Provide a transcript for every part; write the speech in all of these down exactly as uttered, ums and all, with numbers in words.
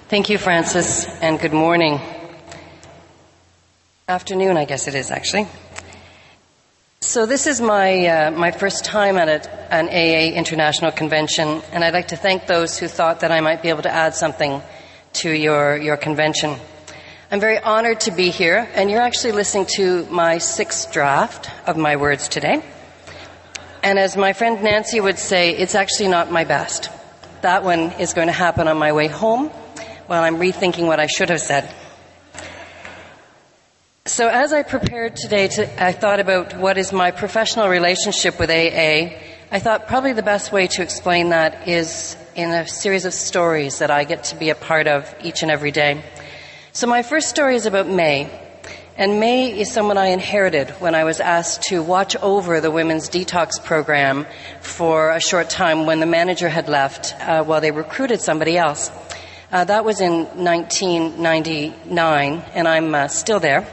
Thank you, Francis, and good morning. Afternoon, I guess it is, actually. So this is my uh, my first time at a, an A A International Convention, and I'd like to thank those who thought that I might be able to add something to your, your convention. I'm very honored to be here, and you're actually listening to my sixth draft of my words today. And as my friend Nancy would say, it's actually not my best. That one is going to happen on my way home while I'm rethinking what I should have said. So as I prepared today, to, I thought about what is my professional relationship with A A. I thought probably the best way to explain that is in a series of stories that I get to be a part of each and every day. So my first story is about May. And May is someone I inherited when I was asked to watch over the women's detox program for a short time when the manager had left uh, while they recruited somebody else. Uh, that was in nineteen ninety-nine, and I'm uh, still there.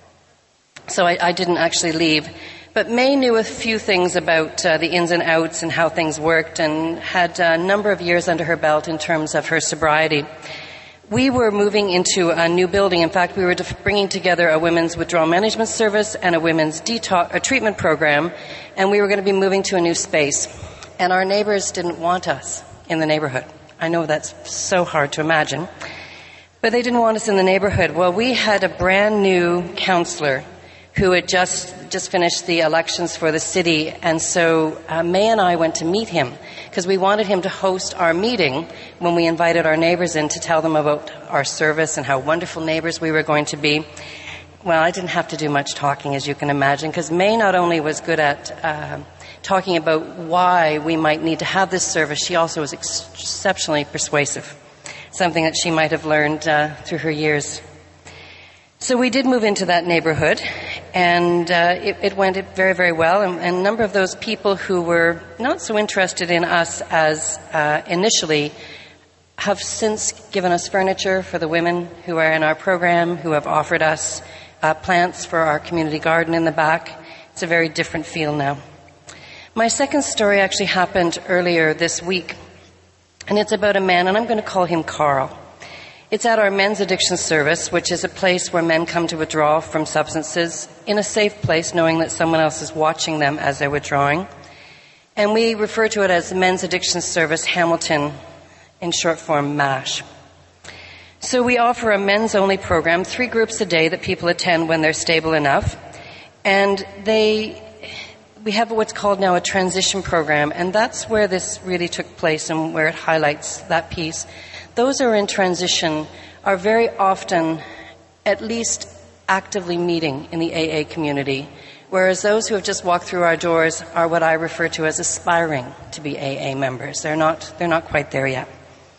So I, I didn't actually leave. But May knew a few things about uh, the ins and outs and how things worked, and had a number of years under her belt in terms of her sobriety. We were moving into a new building. In fact, we were bringing together a women's withdrawal management service and a women's detox, a treatment program, and we were going to be moving to a new space. And our neighbors didn't want us in the neighborhood. I know that's so hard to imagine. But they didn't want us in the neighborhood. Well, we had a brand new counselor who had just just finished the elections for the city, and so uh, May and I went to meet him because we wanted him to host our meeting when we invited our neighbors in to tell them about our service and how wonderful neighbors we were going to be. Well, I didn't have to do much talking, as you can imagine, because May not only was good at uh, talking about why we might need to have this service, she also was ex- exceptionally persuasive, something that she might have learned uh, through her years. So we did move into that neighborhood, and uh, it, it went very, very well. And, and a number of those people who were not so interested in us as uh, initially have since given us furniture for the women who are in our program, who have offered us uh, plants for our community garden in the back. It's a very different feel now. My second story actually happened earlier this week, and it's about a man, and I'm going to call him Carl. It's at our men's addiction service, which is a place where men come to withdraw from substances in a safe place, knowing that someone else is watching them as they're withdrawing. And we refer to it as the Men's Addiction Service Hamilton, in short form, MASH. So we offer a men's-only program, three groups a day that people attend when they're stable enough. And they, we have what's called now a transition program, and that's where this really took place and where it highlights that piece. Those who are in transition are very often at least actively meeting in the A A community, whereas those who have just walked through our doors are what I refer to as aspiring to be A A members. They're not, they're not quite there yet.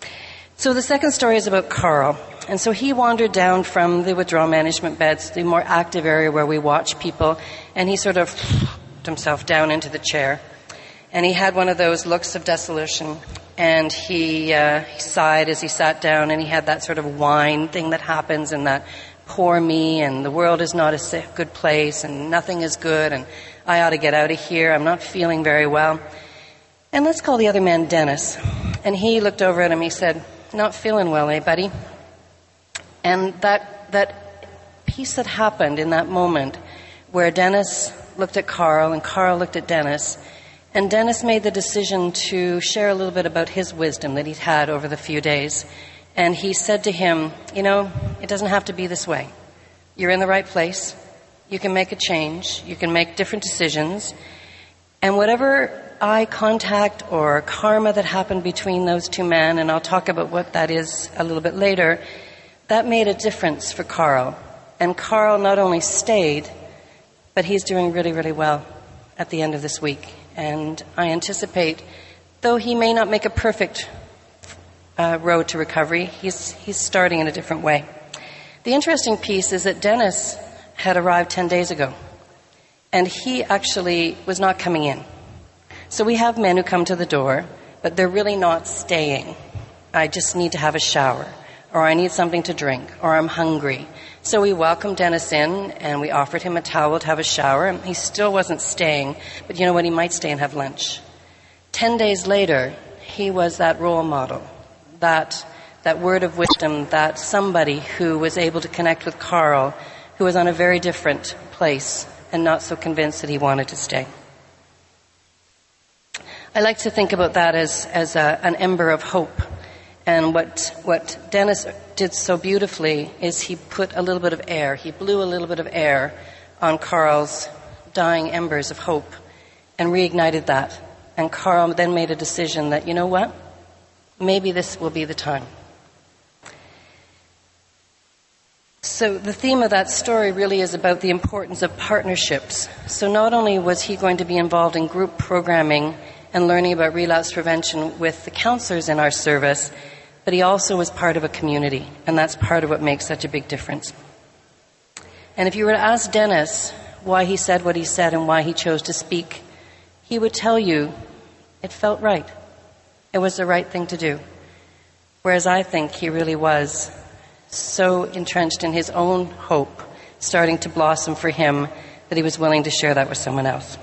So the second story is about Carl. And so he wandered down from the withdrawal management beds, the more active area where we watch people, and he sort of put himself down into the chair. And he had one of those looks of desolation. And he, uh, he sighed as he sat down, and he had that sort of whine thing that happens, and that poor me, and the world is not a safe, good place, and nothing is good, and I ought to get out of here. I'm not feeling very well. And let's call the other man Dennis. And he looked over at him. He said, "Not feeling well, eh, buddy?" And that that piece that happened in that moment, where Dennis looked at Carl and Carl looked at Dennis. And Dennis made the decision to share a little bit about his wisdom that he'd had over the few days. And he said to him, you know, it doesn't have to be this way. You're in the right place. You can make a change. You can make different decisions. And whatever eye contact or karma that happened between those two men, and I'll talk about what that is a little bit later, that made a difference for Carl. And Carl not only stayed, but he's doing really, really well at the end of this week. And I anticipate, though he may not make a perfect uh, road to recovery, he's he's starting in a different way. The interesting piece is that Dennis had arrived ten days ago, and he actually was not coming in. So we have men who come to the door, but they're really not staying. I just need to have a shower, or I need something to drink, or I'm hungry. So we welcomed Dennis in, and we offered him a towel to have a shower. And he still wasn't staying, but you know what? He might stay and have lunch. Ten days later, he was that role model, that that word of wisdom, that somebody who was able to connect with Carl, who was on a very different place and not so convinced that he wanted to stay. I like to think about that as, as a, an ember of hope. And what, what Dennis did so beautifully is he put a little bit of air, he blew a little bit of air on Carl's dying embers of hope and reignited that. And Carl then made a decision that, you know what, maybe this will be the time. So the theme of that story really is about the importance of partnerships. So not only was he going to be involved in group programming and learning about relapse prevention with the counselors in our service, but he also was part of a community, and that's part of what makes such a big difference. And if you were to ask Dennis why he said what he said and why he chose to speak, he would tell you it felt right. It was the right thing to do. Whereas I think he really was so entrenched in his own hope starting to blossom for him that he was willing to share that with someone else.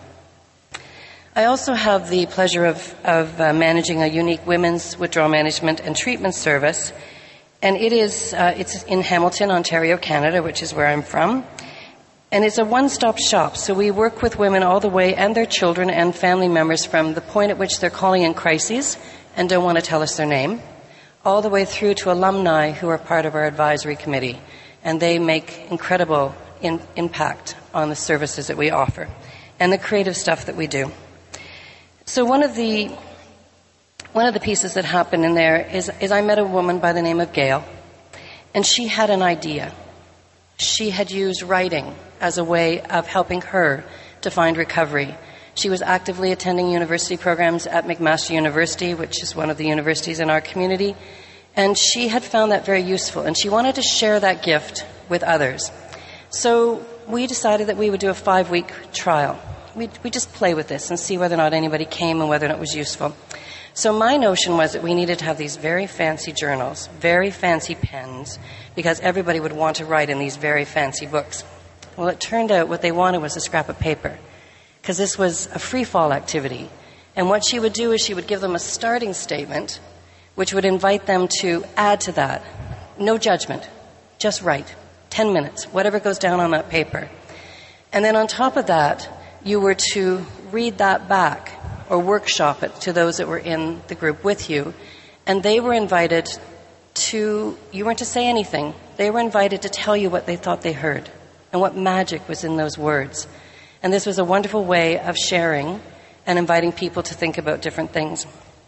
I also have the pleasure of, of uh, managing a unique women's withdrawal management and treatment service, and it is uh, it's in Hamilton, Ontario, Canada, which is where I'm from, and it's a one-stop shop. So we work with women all the way, and their children and family members, from the point at which they're calling in crises and don't want to tell us their name, all the way through to alumni who are part of our advisory committee, and they make incredible in, impact on the services that we offer and the creative stuff that we do. So one of the one of the pieces that happened in there is, is I met a woman by the name of Gail, and she had an idea. She had used writing as a way of helping her to find recovery. She was actively attending university programs at McMaster University, which is one of the universities in our community, and she had found that very useful, and she wanted to share that gift with others. So we decided that we would do a five-week trial. We we just play with this and see whether or not anybody came and whether or not it was useful. So my notion was that we needed to have these very fancy journals, very fancy pens, because everybody would want to write in these very fancy books. Well, it turned out what they wanted was a scrap of paper, because this was a free-fall activity. And what she would do is she would give them a starting statement, which would invite them to add to that. No judgment, just write. Ten minutes, whatever goes down on that paper. And then on top of that, you were to read that back or workshop it to those that were in the group with you. And they were invited to, you weren't to say anything. They were invited to tell you what they thought they heard and what magic was in those words. And this was a wonderful way of sharing and inviting people to think about different things.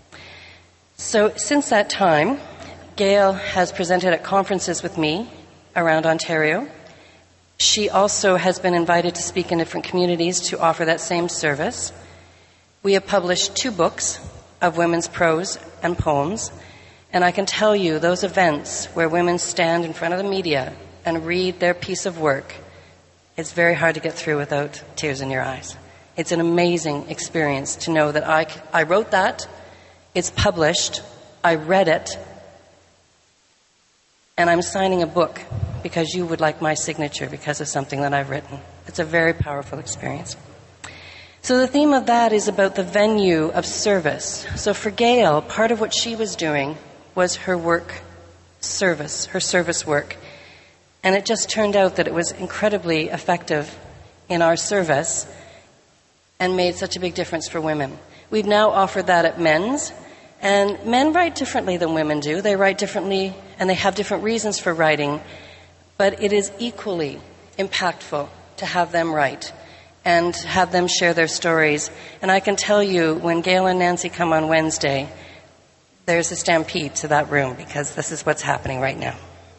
So since that time, Gail has presented at conferences with me around Ontario. She also has been invited to speak in different communities to offer that same service. We have published two books of women's prose and poems, and I can tell you those events where women stand in front of the media and read their piece of work, it's very hard to get through without tears in your eyes. It's an amazing experience to know that I, I wrote that, it's published, I read it, and I'm signing a book because you would like my signature because of something that I've written. It's a very powerful experience. So the theme of that is about the venue of service. So for Gail, part of what she was doing was her work service, her service work. And it just turned out that it was incredibly effective in our service and made such a big difference for women. We've now offered that at men's, and men write differently than women do. They write differently, and they have different reasons for writing, but it is equally impactful to have them write and have them share their stories. And I can tell you, when Gail and Nancy come on Wednesday, there's a stampede to that room because this is what's happening right now.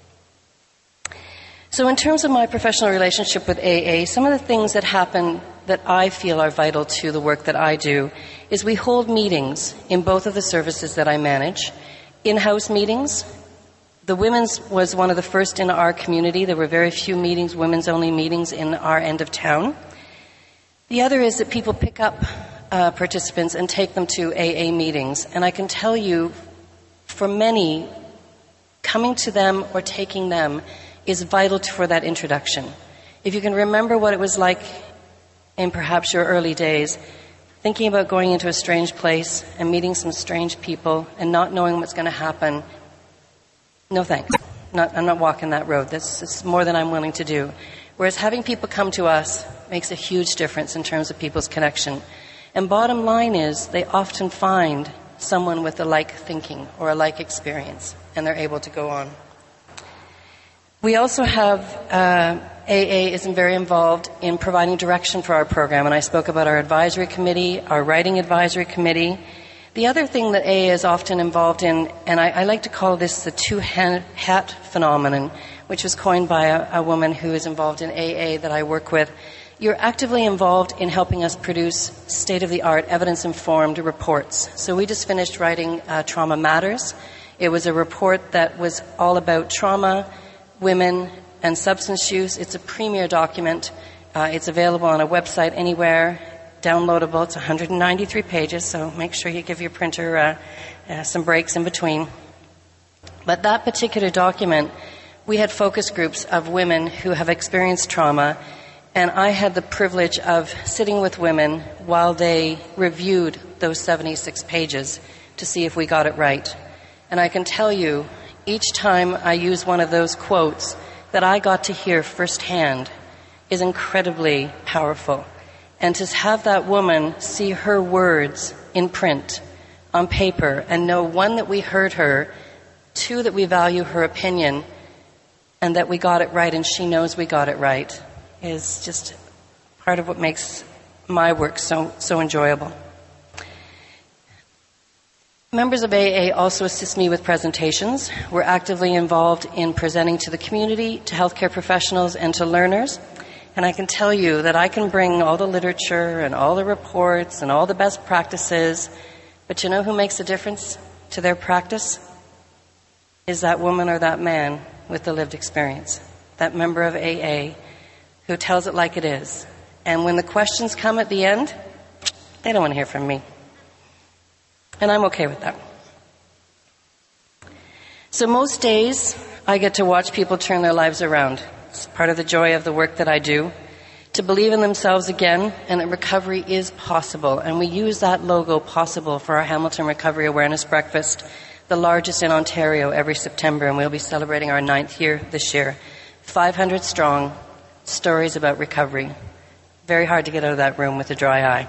So in terms of my professional relationship with A A, some of the things that happen that I feel are vital to the work that I do is we hold meetings in both of the services that I manage. In-house meetings. The women's was one of the first in our community. There were very few meetings, women's-only meetings in our end of town. The other is that people pick up uh, participants and take them to A A meetings. And I can tell you, for many, coming to them or taking them is vital to, for that introduction. If you can remember what it was like in perhaps your early days, thinking about going into a strange place and meeting some strange people and not knowing what's going to happen, no thanks. Not, I'm not walking that road. This is more than I'm willing to do. Whereas having people come to us makes a huge difference in terms of people's connection. And bottom line is, they often find someone with a like thinking or a like experience, and they're able to go on. We also have, uh, A A is very involved in providing direction for our program, and I spoke about our advisory committee, our writing advisory committee. The other thing that A A is often involved in, and I, I like to call this the two-hat phenomenon, which was coined by a, a woman who is involved in A A that I work with. You're actively involved in helping us produce state-of-the-art, evidence-informed reports. So we just finished writing uh, Trauma Matters. It was a report that was all about trauma, women, and substance use. It's a premier document. Uh, it's available on a website anywhere, downloadable. It's one hundred ninety-three pages, so make sure you give your printer uh, uh, some breaks in between. But that particular document, we had focus groups of women who have experienced trauma, and I had the privilege of sitting with women while they reviewed those seventy-six pages to see if we got it right. And I can tell you, each time I use one of those quotes that I got to hear firsthand is incredibly powerful. And to have that woman see her words in print, on paper, and know, one, that we heard her, two, that we value her opinion, and that we got it right and she knows we got it right, is just part of what makes my work so, so enjoyable. Members of A A also assist me with presentations. We're actively involved in presenting to the community, to healthcare professionals, and to learners. And I can tell you that I can bring all the literature and all the reports and all the best practices, but you know who makes a difference to their practice? Is that woman or that man with the lived experience, that member of A A who tells it like it is. And when the questions come at the end, they don't want to hear from me. And I'm okay with that. So most days, I get to watch people turn their lives around. It's part of the joy of the work that I do, to believe in themselves again, and that recovery is possible. And we use that logo, possible, for our Hamilton Recovery Awareness Breakfast, the largest in Ontario, every September, and we'll be celebrating our ninth year this year. five hundred strong, stories about recovery. Very hard to get out of that room with a dry eye.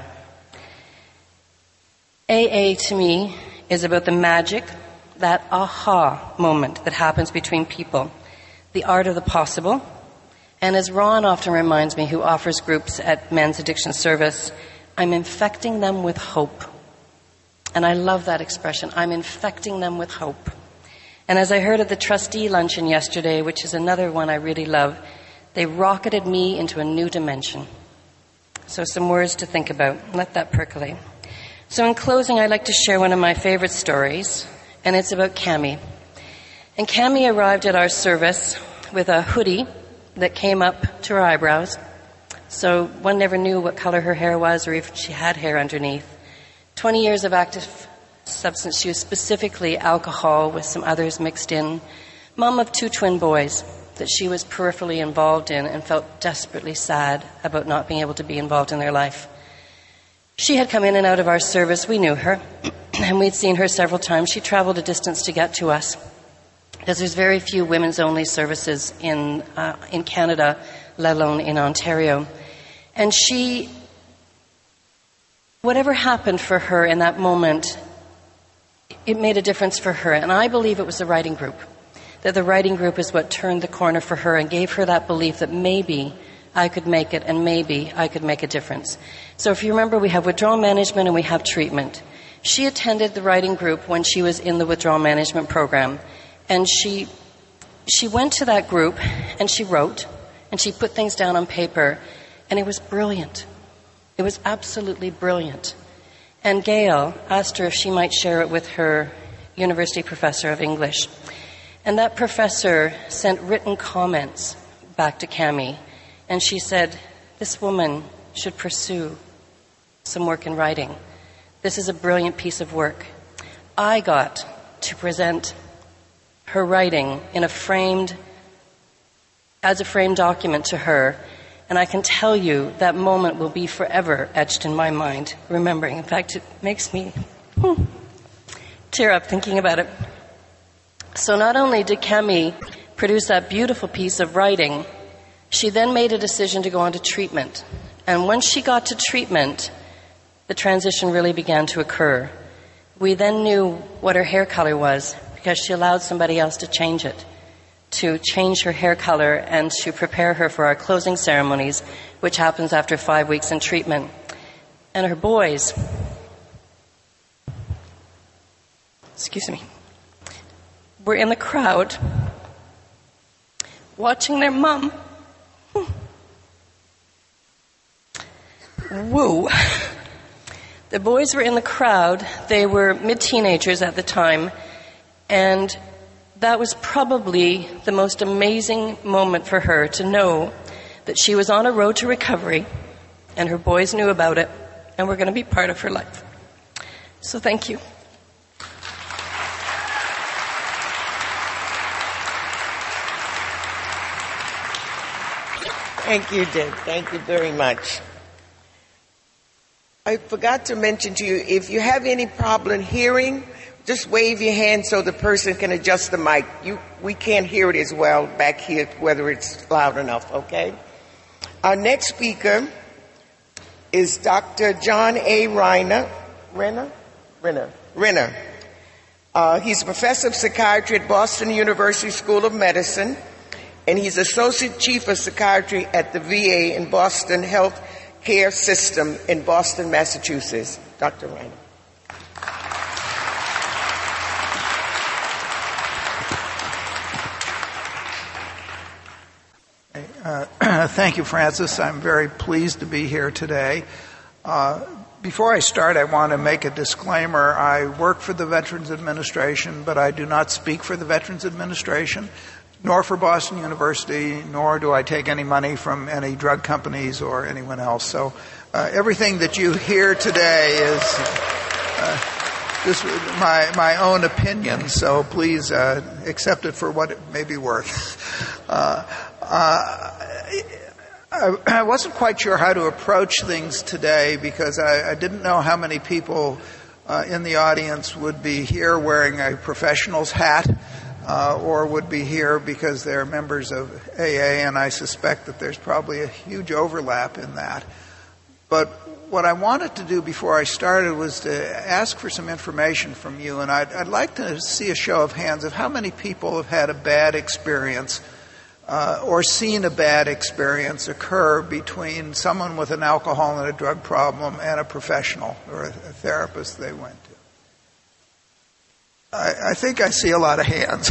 A A, to me, is about the magic, that aha moment that happens between people, the art of the possible. And as Ron often reminds me, who offers groups at Men's Addiction Service, I'm infecting them with hope. And I love that expression. I'm infecting them with hope. And as I heard at the trustee luncheon yesterday, which is another one I really love, they rocketed me into a new dimension. So some words to think about. Let that percolate. So in closing, I'd like to share one of my favorite stories, and it's about Cammie. And Cammie arrived at our service with a hoodie that came up to her eyebrows. So one never knew what color her hair was or if she had hair underneath. twenty years of active substance use, specifically alcohol with some others mixed in. Mom of two twin boys that she was peripherally involved in and felt desperately sad about not being able to be involved in their life. She had come in and out of our service. We knew her, and we'd seen her several times. She traveled a distance to get to us, because there's very few women's-only services in uh, in Canada, let alone in Ontario. And she, whatever happened for her in that moment, it made a difference for her. And I believe it was the writing group, that the writing group is what turned the corner for her and gave her that belief that maybe I could make it and maybe I could make a difference. So if you remember, we have withdrawal management and we have treatment. She attended the writing group when she was in the withdrawal management program. And she she went to that group and she wrote and she put things down on paper, and it was brilliant. It was absolutely brilliant. And Gail asked her if she might share it with her university professor of English. And that professor sent written comments back to Cammie, and she said, this woman should pursue some work in writing. This is a brilliant piece of work. I got to present her writing in a framed, as a framed document to her, and I can tell you that moment will be forever etched in my mind, remembering. In fact, it makes me hmm, tear up thinking about it. So not only did Cami produce that beautiful piece of writing, she then made a decision to go on to treatment. And once she got to treatment, the transition really began to occur. We then knew what her hair color was because she allowed somebody else to change it, to change her hair color and to prepare her for our closing ceremonies, which happens after five weeks in treatment. And her boys, excuse me, were in the crowd watching their mom woo. The boys were in the crowd. They were mid-teenagers at the time, and that was probably the most amazing moment for her, to know that she was on a road to recovery and her boys knew about it and were going to be part of her life. So thank you. Thank you, Deb. Thank you very much. I forgot to mention to you, if you have any problem hearing, just wave your hand so the person can adjust the mic. You, we can't hear it as well back here, whether it's loud enough, okay? Our next speaker is Doctor John A. Reiner. Renner? Renner. Renner. Uh, he's a professor of psychiatry at Boston University School of Medicine, and he's Associate Chief of Psychiatry at the V A in Boston Health Care System in Boston, Massachusetts. Doctor Reiner. Uh, thank you, Francis. I'm very pleased to be here today. Uh, before I start, I want to make a disclaimer. I work for the Veterans Administration, but I do not speak for the Veterans Administration, nor for Boston University, nor do I take any money from any drug companies or anyone else. So uh, everything that you hear today is uh, just my my own opinion, so please uh, accept it for what it may be worth. Uh, uh, I, I wasn't quite sure how to approach things today because I, I didn't know how many people uh, in the audience would be here wearing a professional's hat uh, or would be here because they're members of A A, and I suspect that there's probably a huge overlap in that. But what I wanted to do before I started was to ask for some information from you, and I'd, I'd like to see a show of hands of how many people have had a bad experience uh, or seen a bad experience occur between someone with an alcohol and a drug problem and a professional or a, a therapist they went to. I, I think I see a lot of hands.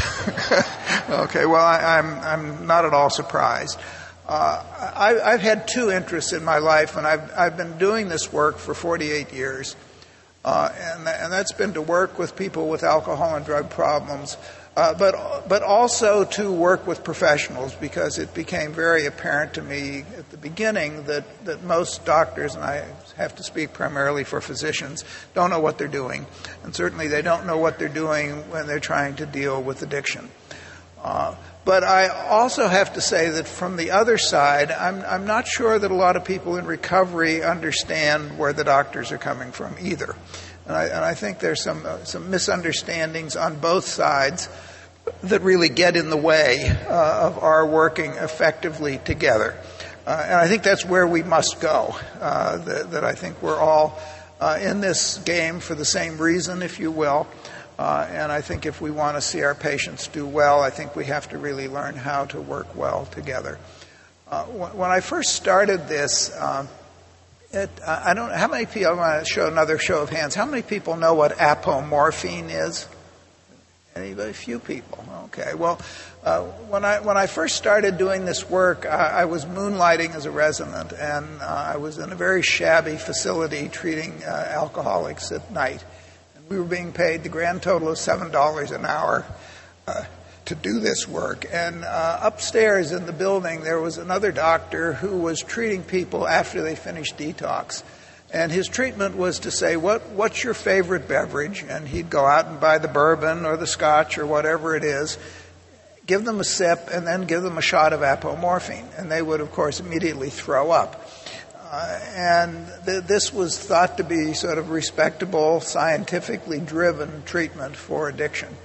Okay, well, I, I'm, I'm not at all surprised. Uh, I, I've had two interests in my life, and I've, I've been doing this work for forty-eight years, uh, and, and that's been to work with people with alcohol and drug problems, uh, but but also to work with professionals, because it became very apparent to me at the beginning that, that most doctors, and I have to speak primarily for physicians, don't know what they're doing, and certainly they don't know what they're doing when they're trying to deal with addiction. Uh, But I also have to say that from the other side, I'm, I'm not sure that a lot of people in recovery understand where the doctors are coming from either. And I, and I think there's some, uh, some misunderstandings on both sides that really get in the way uh, of our working effectively together. Uh, and I think that's where we must go, uh, that, that I think we're all uh, in this game for the same reason, if you will. Uh, and I think if we want to see our patients do well, I think we have to really learn how to work well together. Uh, when I first started this, uh, it, I don't know, how many people, I want to show another show of hands, how many people know what apomorphine is? Anybody? Few people. Okay. Well, uh, when I when I first started doing this work, I, I was moonlighting as a resident, and uh, I was in a very shabby facility treating uh, alcoholics at night. We were being paid the grand total of seven dollars an hour uh, to do this work. And uh, upstairs in the building, there was another doctor who was treating people after they finished detox. And his treatment was to say, what, what's your favorite beverage? And he'd go out and buy the bourbon or the scotch or whatever it is, give them a sip, and then give them a shot of apomorphine. And they would, of course, immediately throw up. Uh, and th- this was thought to be sort of respectable, scientifically driven treatment for addiction.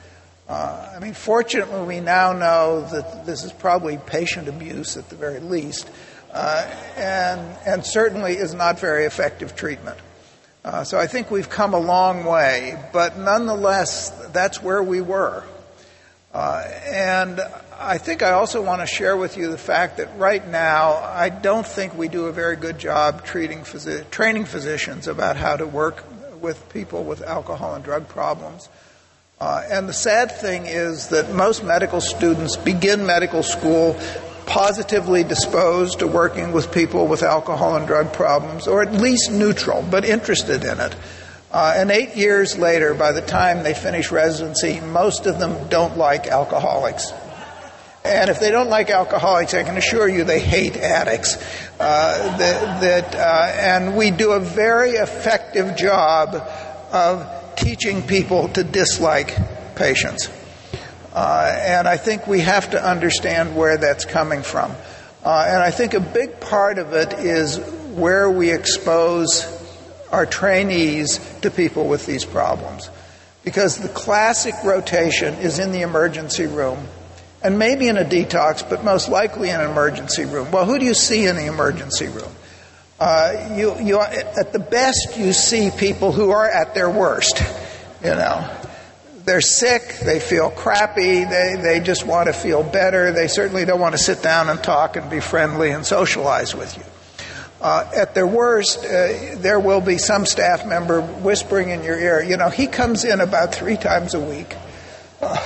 Uh, I mean, fortunately, we now know that this is probably patient abuse at the very least, uh, and, and certainly is not very effective treatment. Uh, so I think we've come a long way, but nonetheless, that's where we were. Uh, and I think I also want to share with you the fact that right now, I don't think we do a very good job treating phys- training physicians about how to work with people with alcohol and drug problems. Uh, and the sad thing is that most medical students begin medical school positively disposed to working with people with alcohol and drug problems, or at least neutral, but interested in it. Uh, and eight years later, by the time they finish residency, most of them don't like alcoholics. And if they don't like alcoholics, I can assure you they hate addicts. Uh, that, that, uh, and we do a very effective job of teaching people to dislike patients. Uh, and I think we have to understand where that's coming from. Uh, and I think a big part of it is where we expose our trainees to people with these problems. Because the classic rotation is in the emergency room, and maybe in a detox, but most likely in an emergency room. Well, who do you see in the emergency room? Uh, you, you, at the best, you see people who are at their worst, you know. They're sick, they feel crappy, they, they just want to feel better, they certainly don't want to sit down and talk and be friendly and socialize with you. Uh, at their worst, uh, there will be some staff member whispering in your ear, you know, he comes in about three times a week. Uh,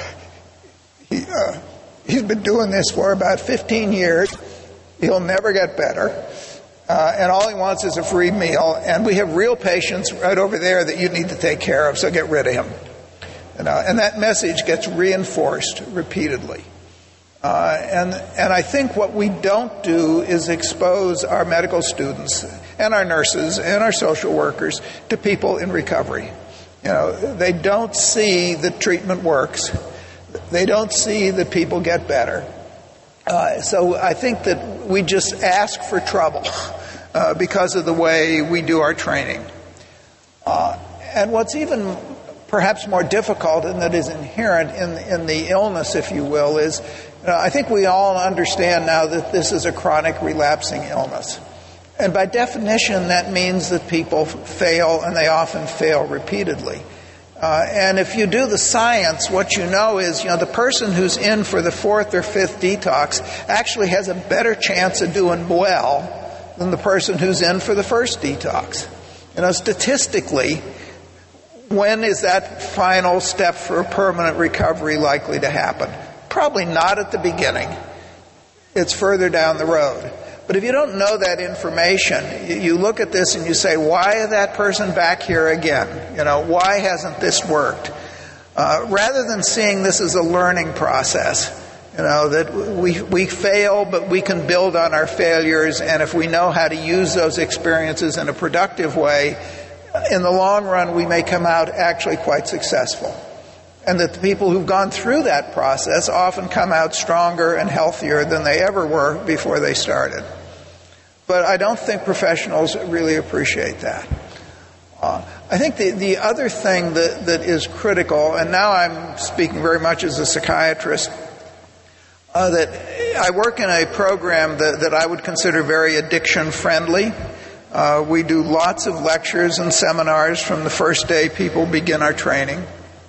he, uh, he's been doing this for about fifteen years. He'll never get better. Uh, and all he wants is a free meal. And we have real patients right over there that you need to take care of, so get rid of him. You know, and that message gets reinforced repeatedly. Uh, and, and I think what we don't do is expose our medical students and our nurses and our social workers to people in recovery. You know, they don't see that treatment works. They don't see that people get better. Uh, so I think that we just ask for trouble uh, because of the way we do our training. Uh, and what's even perhaps more difficult, and that is inherent in, in the illness, if you will, is you know, I think we all understand now that this is a chronic relapsing illness. And by definition, that means that people fail, and they often fail repeatedly. Uh, and if you do the science, what you know is, you know, the person who's in for the fourth or fifth detox actually has a better chance of doing well than the person who's in for the first detox. You know, statistically, when is that final step for a permanent recovery likely to happen? Probably not at the beginning. It's further down the road. But if you don't know that information, you look at this and you say, why is that person back here again? You know, why hasn't this worked? Uh, rather than seeing this as a learning process, you know, that we, we fail, but we can build on our failures, and if we know how to use those experiences in a productive way, in the long run, we may come out actually quite successful. And that the people who've gone through that process often come out stronger and healthier than they ever were before they started. But I don't think professionals really appreciate that. Uh, I think the, the other thing that, that is critical, and now I'm speaking very much as a psychiatrist, uh, that I work in a program that, that I would consider very addiction-friendly. Uh, we do lots of lectures and seminars from the first day people begin our training.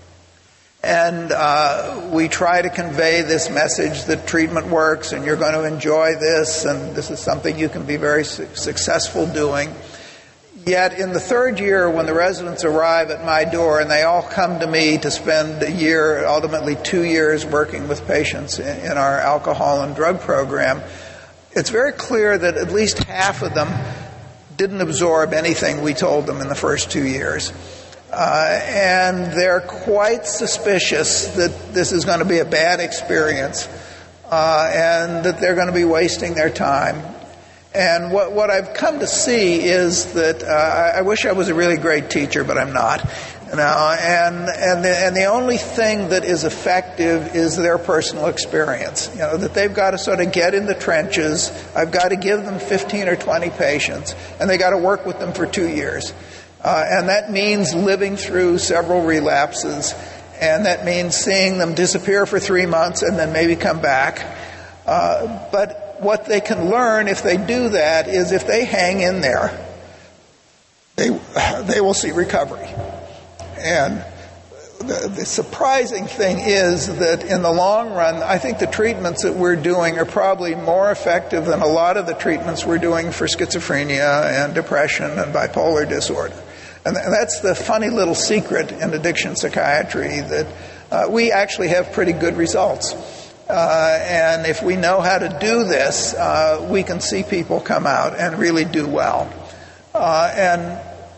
And uh, we try to convey this message that treatment works and you're going to enjoy this and this is something you can be very su- successful doing. Yet in the third year, when the residents arrive at my door and they all come to me to spend a year, ultimately two years working with patients in, in our alcohol and drug program, it's very clear that at least half of them didn't absorb anything we told them in the first two years. Uh, and they're quite suspicious that this is going to be a bad experience uh, and that they're going to be wasting their time. And what, what I've come to see is that uh, I, I wish I was a really great teacher, but I'm not. You know, and and the, and the only thing that is effective is their personal experience. You know, that they've got to sort of get in the trenches. I've got to give them fifteen or twenty patients, and they got to work with them for two years. Uh, and that means living through several relapses and that means seeing them disappear for three months and then maybe come back. Uh, but what they can learn if they do that is if they hang in there, they they will see recovery. And the, the surprising thing is that in the long run, I think the treatments that we're doing are probably more effective than a lot of the treatments we're doing for schizophrenia and depression and bipolar disorder. And that's the funny little secret in addiction psychiatry, that uh, we actually have pretty good results. Uh, and if we know how to do this, uh, we can see people come out and really do well. Uh, and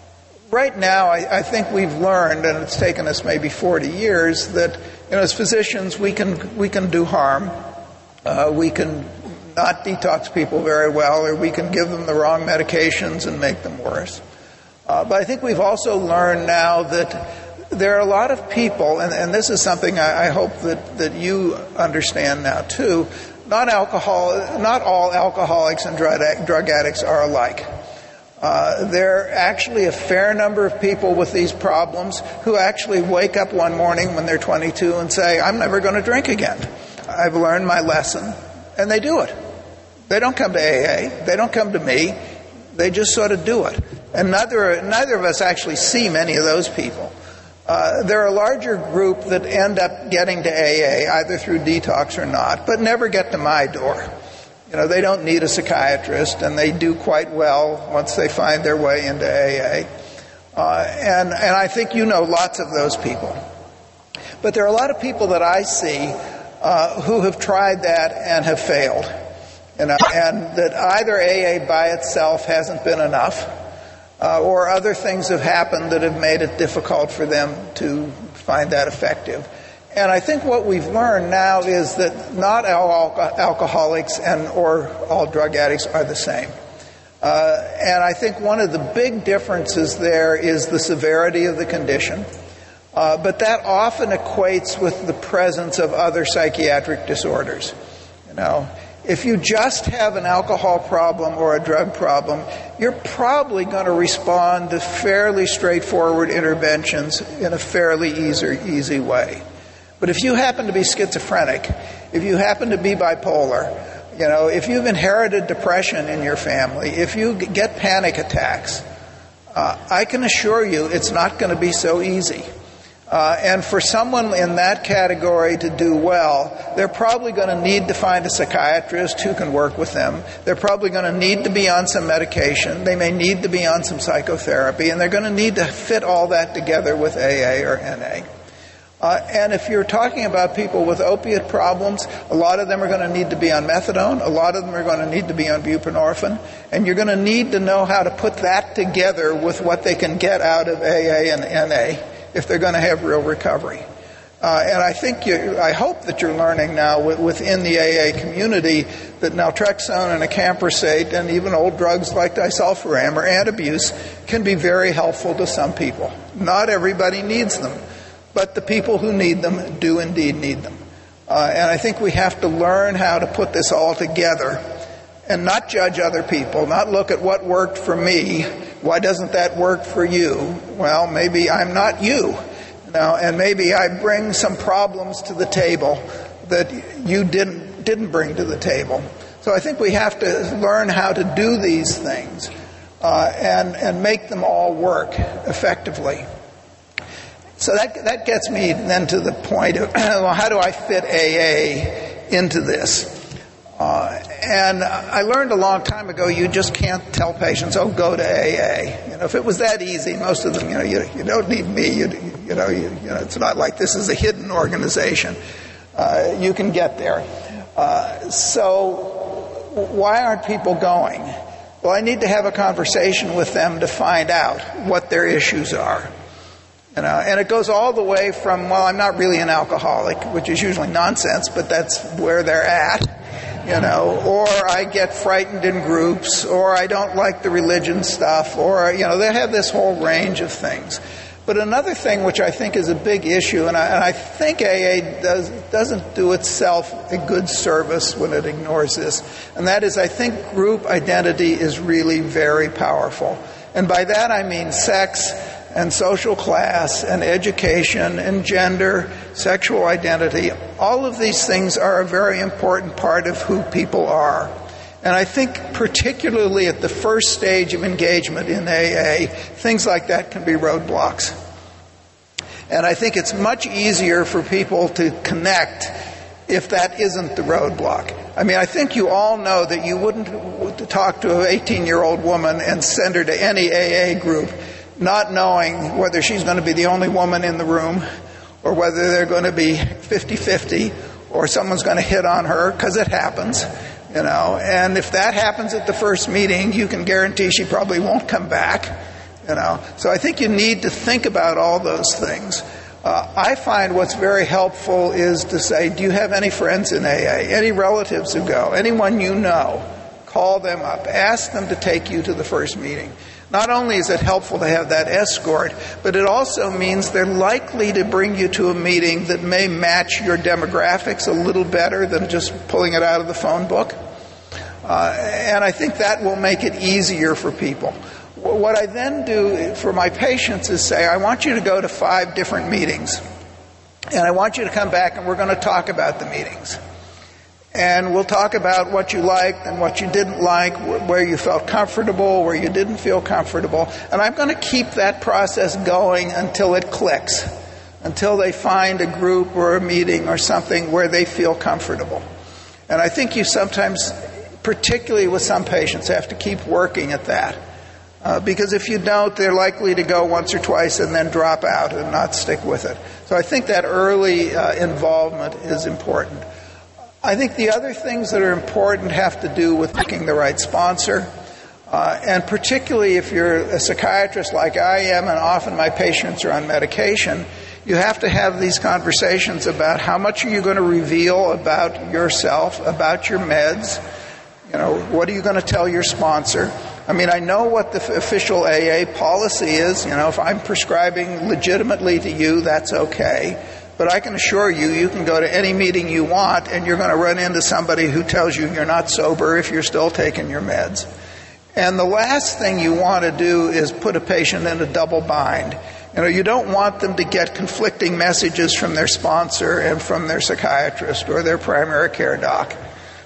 right now, I, I think we've learned, and it's taken us maybe forty years, that you know, as physicians, we can we can do harm. Uh, we can not detox people very well, or we can give them the wrong medications and make them worse. Uh, but I think we've also learned now that there are a lot of people, and, and this is something I, I hope that, that you understand now too, not alcohol, not all alcoholics and drug, drug addicts are alike. Uh, there are actually a fair number of people with these problems who actually wake up one morning when they're twenty-two and say, I'm never going to drink again. I've learned my lesson, and they do it. They don't come to A A. They don't come to me. They just sort of do it. And neither, neither of us actually see many of those people. Uh, there are a larger group that end up getting to A A, either through detox or not, but never get to my door. You know, they don't need a psychiatrist, and they do quite well once they find their way into A A. Uh, and, and I think you know lots of those people. But there are a lot of people that I see uh, who have tried that and have failed. You know, and that either A A by itself hasn't been enough, uh, or other things have happened that have made it difficult for them to find that effective. And I think what we've learned now is that not all alcoholics and or all drug addicts are the same. Uh, and I think one of the big differences there is the severity of the condition. Uh, but that often equates with the presence of other psychiatric disorders. You know, if you just have an alcohol problem or a drug problem, you're probably going to respond to fairly straightforward interventions in a fairly easy, easy way. But if you happen to be schizophrenic, if you happen to be bipolar, you know, if you've inherited depression in your family, if you get panic attacks, uh, I can assure you it's not going to be so easy. Uh, and for someone in that category to do well, they're probably going to need to find a psychiatrist who can work with them. They're probably going to need to be on some medication. They may need to be on some psychotherapy, and they're going to need to fit all that together with A A or N A. Uh, and if you're talking about people with opiate problems, a lot of them are going to need to be on methadone. A lot of them are going to need to be on buprenorphine. And you're going to need to know how to put that together with what they can get out of A A and N A if they're going to have real recovery. Uh, and I think you, I hope that you're learning now w- within the A A community that naltrexone and acamprosate and even old drugs like disulfiram or Antabuse can be very helpful to some people. Not everybody needs them, but the people who need them do indeed need them. Uh, and I think we have to learn how to put this all together and not judge other people, not look at what worked for me. Why doesn't that work for you? Well, maybe I'm not you. You know, and maybe I bring some problems to the table that you didn't didn't bring to the table. So I think we have to learn how to do these things uh, and and make them all work effectively. So that that gets me then to the point of, well, how do I fit A A into this? Uh, and I learned a long time ago, you just can't tell patients, oh, go to A A. You know, if it was that easy, most of them, you know, you, you don't need me. You, you know, you, you know, it's not like this is a hidden organization. Uh, you can get there. Uh, so why aren't people going? Well, I need to have a conversation with them to find out what their issues are. You know, and it goes all the way from, well, I'm not really an alcoholic, which is usually nonsense, but that's where they're at, you know, or I get frightened in groups, or I don't like the religion stuff, or, you know, they have this whole range of things. But another thing which I think is a big issue, and I, and I think A A does, doesn't do itself a good service when it ignores this, and that is I think group identity is really very powerful. And by that I mean sex and social class and education and gender, sexual identity. All of these things are a very important part of who people are. And I think particularly at the first stage of engagement in A A, things like that can be roadblocks. And I think it's much easier for people to connect if that isn't the roadblock. I mean, I think you all know that you wouldn't talk to an eighteen-year-old woman and send her to any A A group not knowing whether she's going to be the only woman in the room or whether they're going to be fifty-fifty or someone's going to hit on her, because it happens, you know. And if that happens at the first meeting, you can guarantee she probably won't come back, you know. So I think you need to think about all those things. Uh, I find what's very helpful is to say, do you have any friends in A A, any relatives who go, anyone you know? Call them up. Ask them to take you to the first meeting. Not only is it helpful to have that escort, but it also means they're likely to bring you to a meeting that may match your demographics a little better than just pulling it out of the phone book. Uh, and I think that will make it easier for people. What I then do for my patients is say, I want you to go to five different meetings. And I want you to come back and we're going to talk about the meetings. And we'll talk about what you liked and what you didn't like, where you felt comfortable, where you didn't feel comfortable. And I'm going to keep that process going until it clicks, until they find a group or a meeting or something where they feel comfortable. And I think you sometimes, particularly with some patients, have to keep working at that. Uh, because if you don't, they're likely to go once or twice and then drop out and not stick with it. So I think that early uh, involvement is important. I think the other things that are important have to do with picking the right sponsor. Uh, and particularly if you're a psychiatrist like I am, and often my patients are on medication, you have to have these conversations about how much are you going to reveal about yourself, about your meds. You know, what are you going to tell your sponsor? I mean, I know what the f- official A A policy is. You know, if I'm prescribing legitimately to you, that's okay. But I can assure you, you can go to any meeting you want and you're going to run into somebody who tells you you're not sober if you're still taking your meds. And the last thing you want to do is put a patient in a double bind. You know, you don't want them to get conflicting messages from their sponsor and from their psychiatrist or their primary care doc.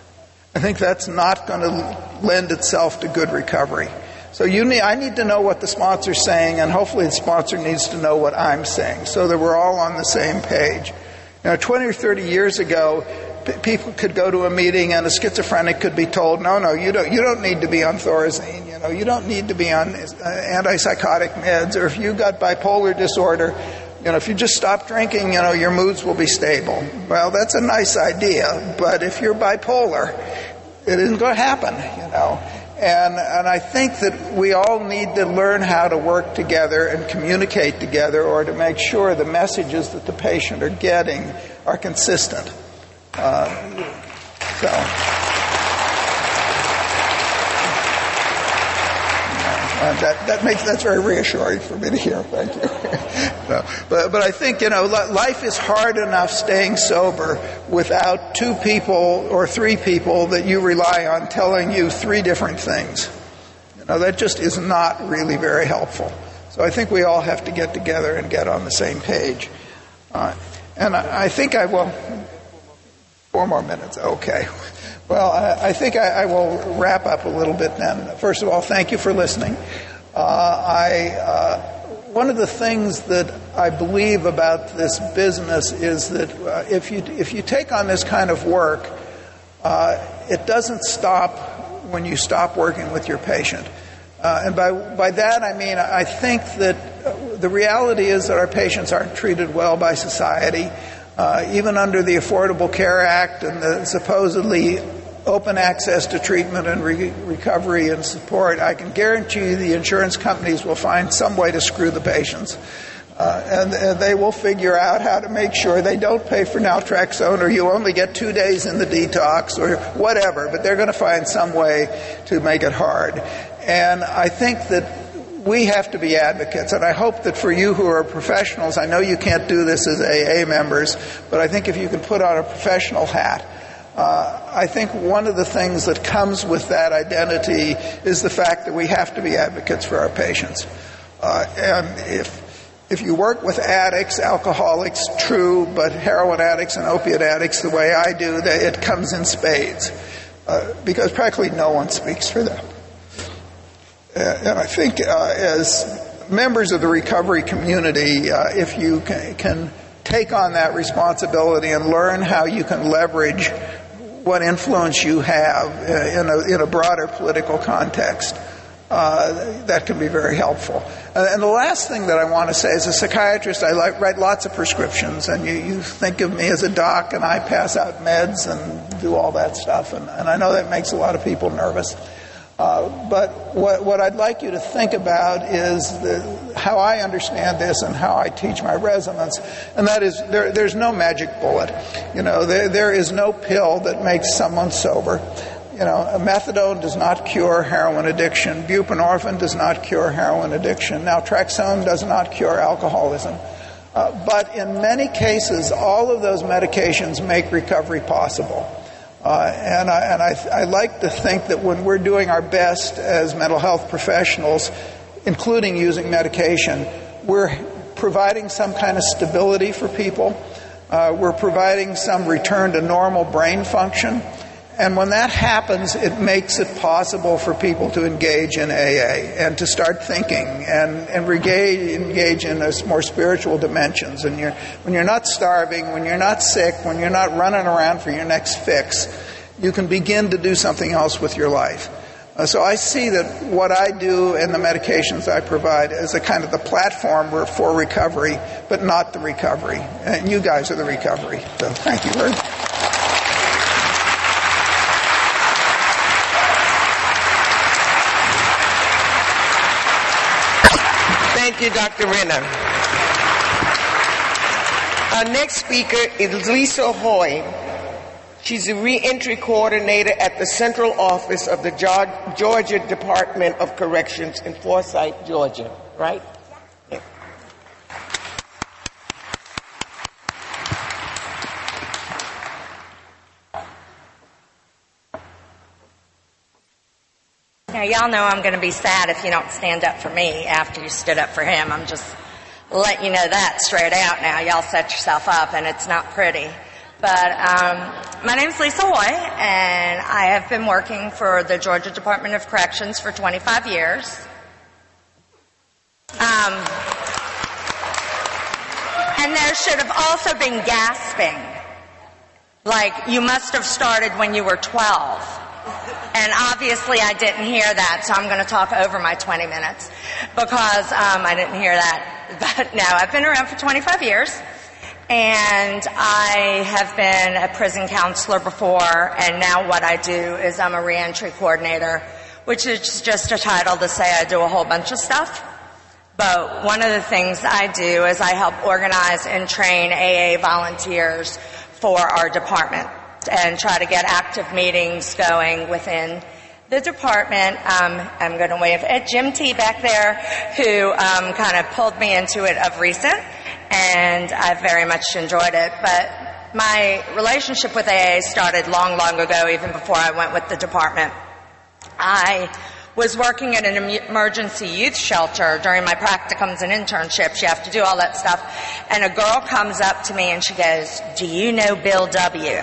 I think that's not going to lend itself to good recovery. So you need, I need to know what the sponsor's saying, and hopefully the sponsor needs to know what I'm saying, so that we're all on the same page. You know, twenty or thirty years ago, p- people could go to a meeting and a schizophrenic could be told, no, no, you don't, you don't need to be on Thorazine, you know, you don't need to be on uh, antipsychotic meds, or if you got bipolar disorder, you know, if you just stop drinking, you know, your moods will be stable. Well, that's a nice idea, but if you're bipolar, it isn't going to happen, you know. And, and I think that we all need to learn how to work together and communicate together, or to make sure the messages that the patient are getting are consistent. Uh, so, and that, that makes, that's very reassuring for me to hear. Thank you. No, but, but I think, you know, life is hard enough staying sober without two people or three people that you rely on telling you three different things. You know, that just is not really very helpful. So I think we all have to get together and get on the same page. Uh, and I, I think I will... Four more minutes. Okay. Well, I, I think I, I will wrap up a little bit then. First of all, thank you for listening. Uh, I... Uh, One of the things that I believe about this business is that uh, if you if you take on this kind of work, uh, it doesn't stop when you stop working with your patient. Uh, and by by that I mean I think that the reality is that our patients aren't treated well by society. Uh, even under the Affordable Care Act and the supposedly open access to treatment and re- recovery and support, I can guarantee you the insurance companies will find some way to screw the patients. Uh, and, and they will figure out how to make sure they don't pay for naltrexone, or you only get two days in the detox, or whatever. But they're going to find some way to make it hard. And I think that we have to be advocates. And I hope that for you who are professionals, I know you can't do this as A A members, but I think if you can put on a professional hat, Uh, I think one of the things that comes with that identity is the fact that we have to be advocates for our patients. Uh, and if if you work with addicts, alcoholics, true, but heroin addicts and opiate addicts the way I do, they, it comes in spades uh, because practically no one speaks for them. Uh, and I think uh, as members of the recovery community, uh, if you can, can take on that responsibility and learn how you can leverage what influence you have uh, in a, in a broader political context, Uh, that can be very helpful. Uh, and the last thing that I want to say, as a psychiatrist, I like, write lots of prescriptions, and you, you think of me as a doc, and I pass out meds and do all that stuff, and, and I know that makes a lot of people nervous. Uh, but what, what I'd like you to think about is the, how I understand this and how I teach my residents, and that is there, there's no magic bullet. You know, there, there is no pill that makes someone sober. You know, methadone does not cure heroin addiction. Buprenorphine does not cure heroin addiction. Naltrexone does not cure alcoholism. Uh, but in many cases, all of those medications make recovery possible. Uh, and I, and I, I like to think that when we're doing our best as mental health professionals, including using medication, we're providing some kind of stability for people. Uh, we're providing some return to normal brain function. And when that happens, it makes it possible for people to engage in A A and to start thinking and, and engage, engage in those more spiritual dimensions. And you're, when you're not starving, when you're not sick, when you're not running around for your next fix, you can begin to do something else with your life. Uh, so I see that what I do and the medications I provide is a kind of the platform for recovery, but not the recovery. And you guys are the recovery. So thank you very much. Thank you, Doctor Renner. Our next speaker is Lisa Hoy. She's the reentry coordinator at the Central Office of the Georgia Department of Corrections in Forsyth, Georgia, right? Yeah. Now, y'all know I'm going to be sad if you don't stand up for me after you stood up for him. I'm just letting you know that straight out now. Y'all set yourself up, and it's not pretty. But um, my name's Lisa Hoy, and I have been working for the Georgia Department of Corrections for twenty-five years. Um, and there should have also been gasping. Like, you must have started when you were twelve. And obviously I didn't hear that, so I'm going to talk over my twenty minutes because um, I didn't hear that. But no, I've been around for twenty-five years, and I have been a prison counselor before, and now what I do is I'm a reentry coordinator, which is just a title to say I do a whole bunch of stuff. But one of the things I do is I help organize and train A A volunteers for our department and try to get active meetings going within the department. Um, I'm going to wave at Jim T back there, who um, kind of pulled me into it of recent, and I've very much enjoyed it. But my relationship with A A started long, long ago, even before I went with the department. I was working at an emergency youth shelter during my practicums and internships. You have to do all that stuff. And a girl comes up to me and she goes, "Do you know Bill W.?"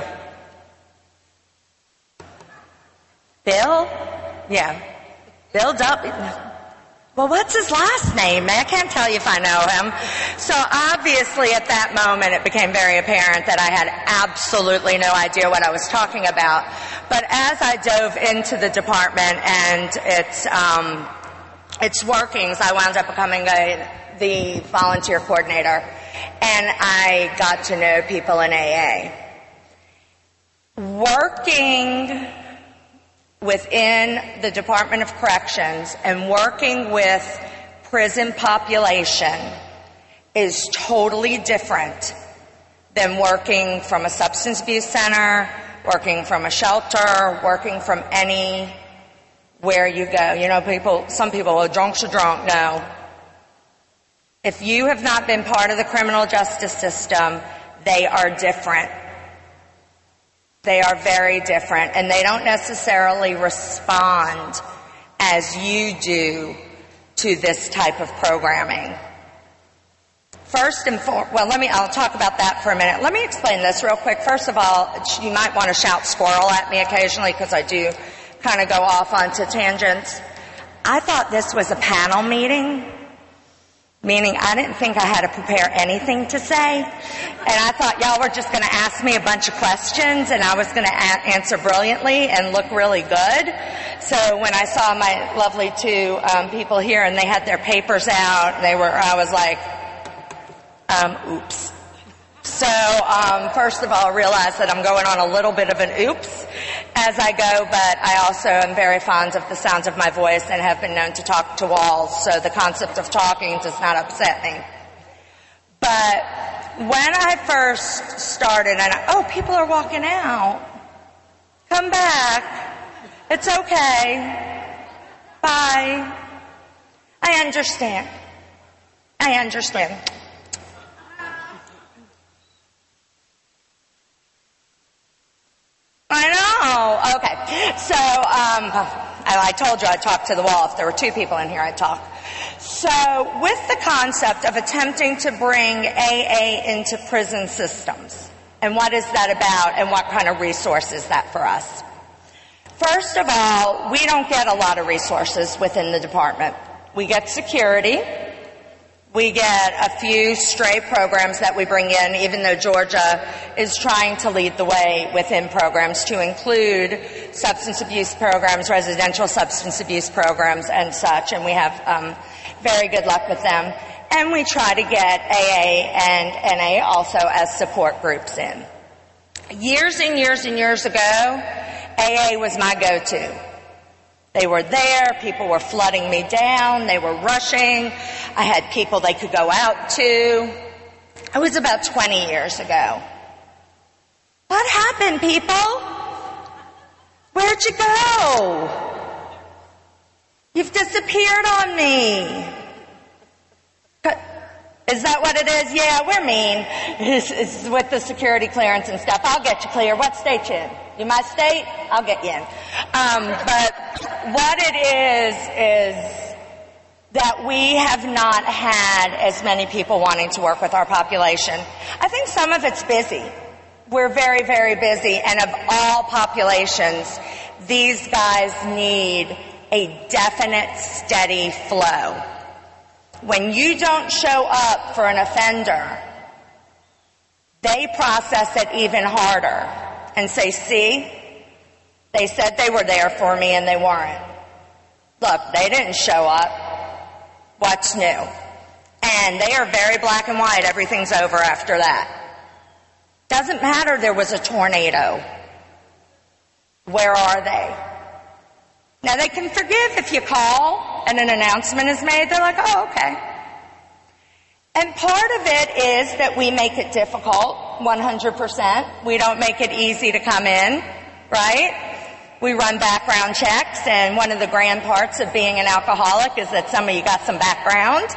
Bill? Yeah. Bill W. Well, what's his last name? I can't tell you if I know him. So obviously at that moment it became very apparent that I had absolutely no idea what I was talking about. But as I dove into the department and its, um, its workings, I wound up becoming a, the volunteer coordinator. And I got to know people in A A. Working within the Department of Corrections and working with prison population is totally different than working from a substance abuse center, working from a shelter, working from anywhere you go. You know, people, some people are drunks are drunk. No. If you have not been part of the criminal justice system, they are different. They are very different, and they don't necessarily respond as you do to this type of programming. First and for, well, let me, I'll talk about that for a minute. Let me explain this real quick. First of all, you might want to shout squirrel at me occasionally because I do kind of go off onto tangents. I thought this was a panel meeting, meaning I didn't think I had to prepare anything to say. And I thought y'all were just going to ask me a bunch of questions and I was going to a- answer brilliantly and look really good. So when I saw my lovely two um, people here and they had their papers out, they were, I was like, um, oops. So um, first of all, realize that I'm going on a little bit of an oops as I go, but I also am very fond of the sounds of my voice and have been known to talk to walls, so the concept of talking does not upset me. But when I first started, and I, oh, people are walking out. Come back. It's okay. Bye. I understand. I understand. I know. Okay. So, um, I, I told you I'd talk to the wall. If there were two people in here, I'd talk. So, with the concept of attempting to bring A A into prison systems, and what is that about, and what kind of resource is that for us? First of all, we don't get a lot of resources within the department. We get security. We get a few stray programs that we bring in, even though Georgia is trying to lead the way within programs to include substance abuse programs, residential substance abuse programs, and such, and we have um, very good luck with them. And we try to get A A and N A also as support groups in. Years and years and years ago, A A was my go-to. They were there, people were flooding me down, they were rushing, I had people they could go out to. It was about twenty years ago. What happened, people? Where'd you go? You've disappeared on me. Is that what it is? Yeah, we're mean. It's, it's with the security clearance and stuff. I'll get you clear. What state you in? You my state? I'll get you in. Um, but what it is, is that we have not had as many people wanting to work with our population. I think some of it's busy. We're very, very busy. And of all populations, these guys need a definite, steady flow. When you don't show up for an offender, they process it even harder and say, see, they said they were there for me and they weren't. Look, they didn't show up. What's new? And they are very black and white. Everything's over after that. Doesn't matter there was a tornado. Where are they? Now, they can forgive if you call and an announcement is made. They're like, oh, okay. And part of it is that we make it difficult, one hundred percent. We don't make it easy to come in, right? We run background checks, and one of the grand parts of being an alcoholic is that some of you got some background.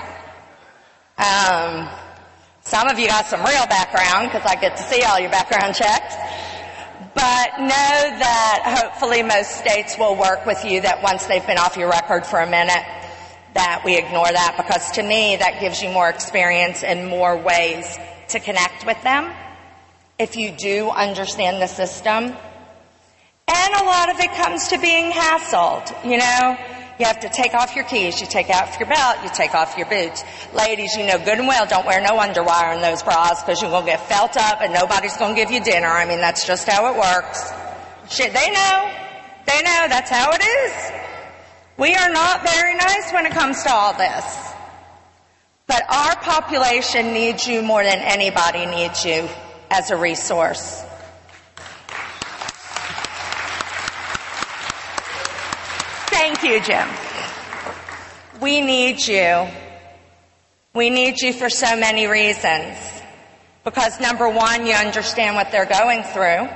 Um, some of you got some real background, because I get to see all your background checks. But know that hopefully most states will work with you that once they've been off your record for a minute, that we ignore that, because to me that gives you more experience and more ways to connect with them if you do understand the system. And a lot of it comes to being hassled, you know. You have to take off your keys, you take off your belt, you take off your boots. Ladies, you know good and well, don't wear no underwire in those bras because you're going to get felt up and nobody's going to give you dinner. I mean, that's just how it works. Shit, they know. They know that's how it is. We are not very nice when it comes to all this. But our population needs you more than anybody needs you as a resource. Thank you, Jim. We need you. We need you for so many reasons. Because number one, you understand what they're going through.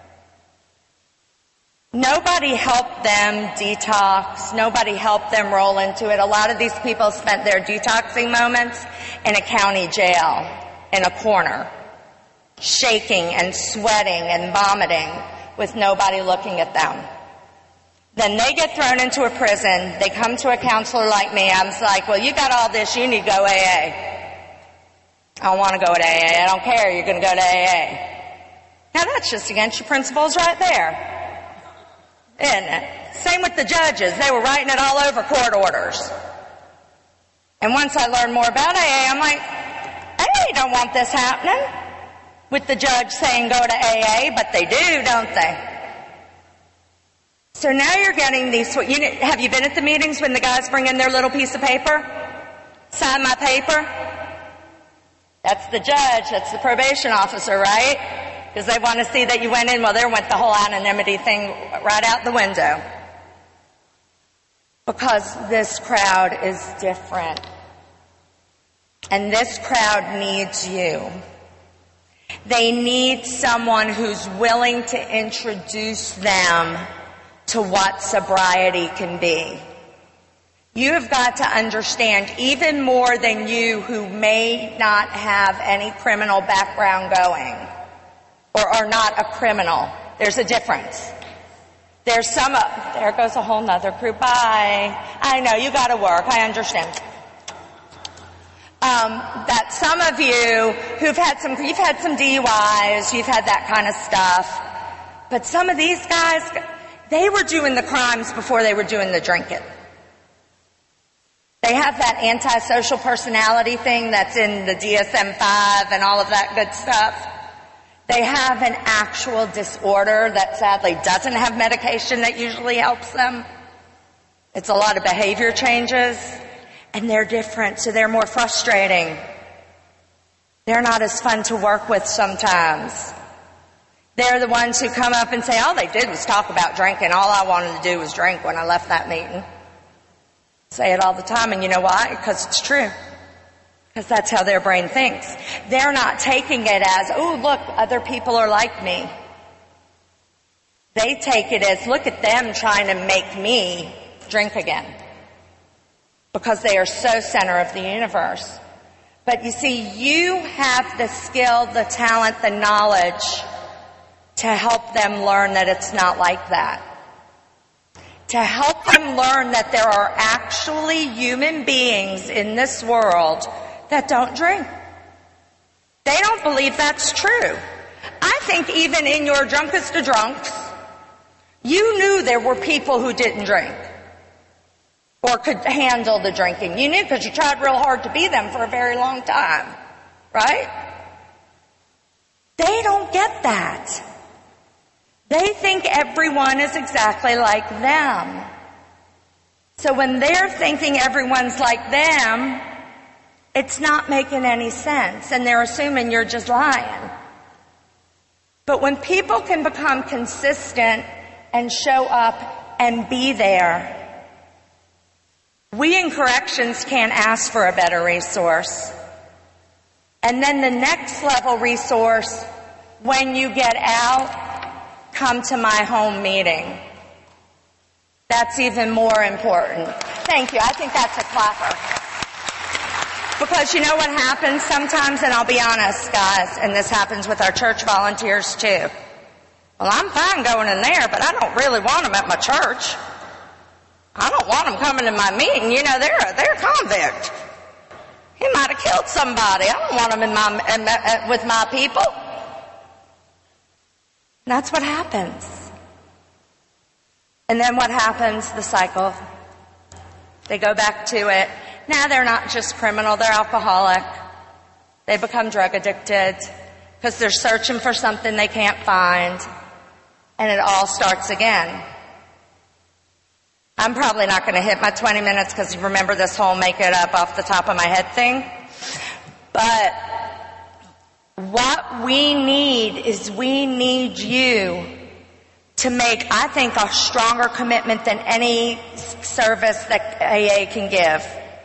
Nobody helped them detox. Nobody helped them roll into it. A lot of these people spent their detoxing moments in a county jail, in a corner, shaking and sweating and vomiting with nobody looking at them. Then they get thrown into a prison. They come to a counselor like me. I'm like, well, you got all this. You need to go A A. I don't want to go to A A. I don't care. You're going to go to A A. Now that's just against your principles right there. Isn't it? Same with the judges. They were writing it all over court orders. And once I learned more about A A, I'm like, A A don't want this happening. With the judge saying go to A A, but they do, don't they? So now you're getting these, you know, have you been at the meetings when the guys bring in their little piece of paper? Sign my paper? That's the judge, that's the probation officer, right? Because they want to see that you went in. Well, there went the whole anonymity thing right out the window. Because this crowd is different. And this crowd needs you. They need someone who's willing to introduce them to what sobriety can be. You have got to understand, even more than you who may not have any criminal background going or are not a criminal. There's a difference. There's some, uh, there goes a whole nother crew. Bye. I know, you gotta work. I understand. Um, that some of you who've had some, you've had some D U Is, you've had that kind of stuff. But some of these guys, they were doing the crimes before they were doing the drinking. They have that antisocial personality thing that's in the D S M five and all of that good stuff. They have an actual disorder that sadly doesn't have medication that usually helps them. It's a lot of behavior changes, and they're different, so they're more frustrating. They're not as fun to work with sometimes. They're the ones who come up and say, all they did was talk about drinking. All I wanted to do was drink when I left that meeting. Say it all the time, and you know why? Because it's true. Because that's how their brain thinks. They're not taking it as, oh, look, other people are like me. They take it as, look at them trying to make me drink again. Because they are so center of the universe. But you see, you have the skill, the talent, the knowledge to help them learn that it's not like that. To help them learn that there are actually human beings in this world that don't drink. They don't believe that's true. I think even in your drunkest of drunks, you knew there were people who didn't drink or could handle the drinking. You knew because you tried real hard to be them for a very long time, right? They don't get that. They think everyone is exactly like them. So when they're thinking everyone's like them, it's not making any sense, and they're assuming you're just lying. But when people can become consistent and show up and be there, we in corrections can't ask for a better resource. And then the next level resource, when you get out, come to my home meeting. That's even more important. Thank you. I think that's a clapper. Because you know what happens sometimes, and I'll be honest, guys, and this happens with our church volunteers too. Well, I'm fine going in there, but I don't really want them at my church. I don't want them coming to my meeting. You know, they're a, they're a convict. He might have killed somebody. I don't want them in my, in my, with my people. And that's what happens. And then what happens? The cycle. They go back to it. Now they're not just criminal, they're alcoholic. They become drug addicted because they're searching for something they can't find. And it all starts again. I'm probably not going to hit my twenty minutes because you remember this whole make it up off the top of my head thing. But what we need is we need you to make, I think, a stronger commitment than any service that A A can give.